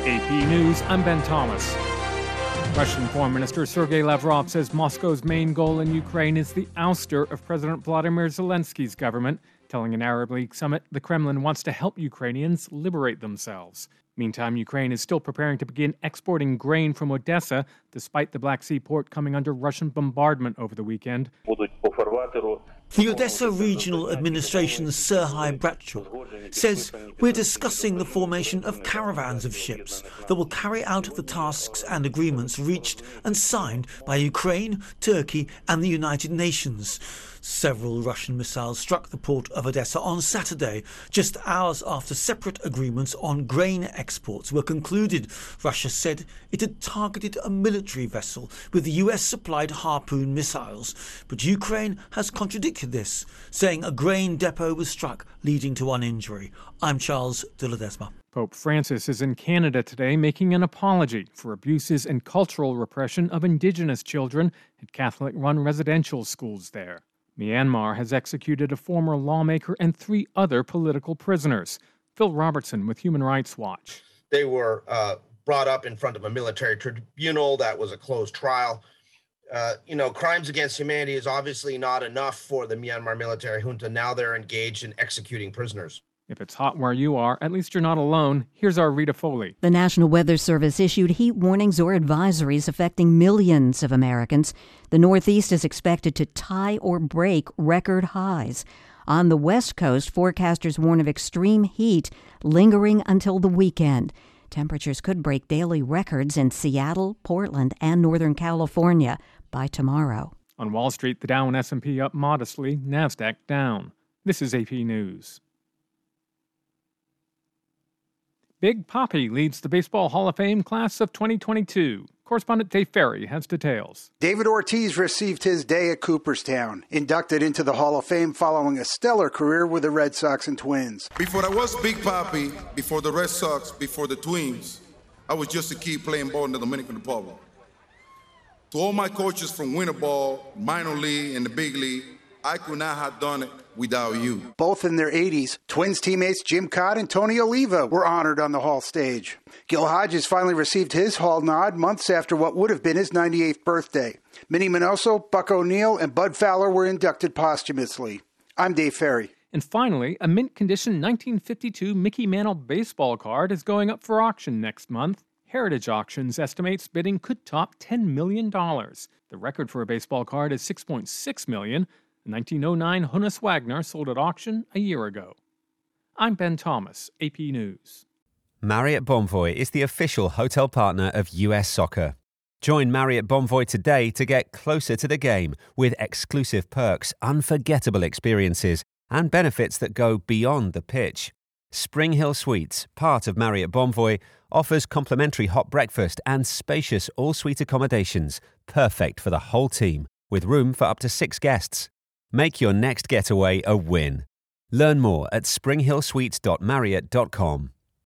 AP News, I'm Ben Thomas. Russian Foreign Minister Sergei Lavrov says Moscow's main goal in Ukraine is the ouster of President Vladimir Zelensky's government, telling an Arab League summit the Kremlin wants to help Ukrainians liberate themselves. Meantime, Ukraine is still preparing to begin exporting grain from Odessa, despite the Black Sea port coming under Russian bombardment over the weekend. The Odessa Regional Administration's Serhiy Bratchuk says we're discussing the formation of caravans of ships that will carry out the tasks and agreements reached and signed by Ukraine, Turkey and the United Nations. Several Russian missiles struck the port of Odessa on Saturday, just hours after separate agreements on grain exports were concluded. Russia said it had targeted a military vessel with US-supplied Harpoon missiles, but Ukraine has contradicted this, saying a grain depot was struck, leading to one injury. I'm Charles de Ledesma. Pope Francis is in Canada today making an apology for abuses and cultural repression of Indigenous children at Catholic-run residential schools there. Myanmar has executed a former lawmaker and 3 other political prisoners. Phil Robertson with Human Rights Watch. They were brought up in front of a military tribunal. That was a closed trial. Crimes against humanity is obviously not enough for the Myanmar military junta. Now they're engaged in executing prisoners. If it's hot where you are, at least you're not alone. Here's our Rita Foley. The National Weather Service issued heat warnings or advisories affecting millions of Americans. The Northeast is expected to tie or break record highs. On the West Coast, forecasters warn of extreme heat lingering until the weekend. Temperatures could break daily records in Seattle, Portland, and Northern California by tomorrow. On Wall Street, the Dow and S&P up modestly, NASDAQ down. This is AP News. Big Papi leads the Baseball Hall of Fame class of 2022. Correspondent Dave Ferry has details. David Ortiz received his day at Cooperstown, inducted into the Hall of Fame following a stellar career with the Red Sox and Twins. Before I was Big Papi, before the Red Sox, before the Twins, I was just a kid playing ball in the Dominican Republic. To all my coaches from winter ball, minor league, and the big league, I could not have done it without you. Both in their 80s, Twins teammates Jim Cott and Tony Oliva were honored on the Hall stage. Gil Hodges finally received his Hall nod months after what would have been his 98th birthday. Minnie Minoso, Buck O'Neil, and Bud Fowler were inducted posthumously. I'm Dave Ferry. And finally, a mint-condition 1952 Mickey Mantle baseball card is going up for auction next month. Heritage Auctions estimates bidding could top $10 million. The record for a baseball card is $6.6 million. The 1909 Honus Wagner sold at auction a year ago. I'm Ben Thomas, AP News. Marriott Bonvoy is the official hotel partner of US Soccer. Join Marriott Bonvoy today to get closer to the game with exclusive perks, unforgettable experiences, and benefits that go beyond the pitch. Spring Hill Suites, part of Marriott Bonvoy, offers complimentary hot breakfast and spacious all-suite accommodations, perfect for the whole team, with room for up to 6 guests. Make your next getaway a win. Learn more at springhillsuites.marriott.com.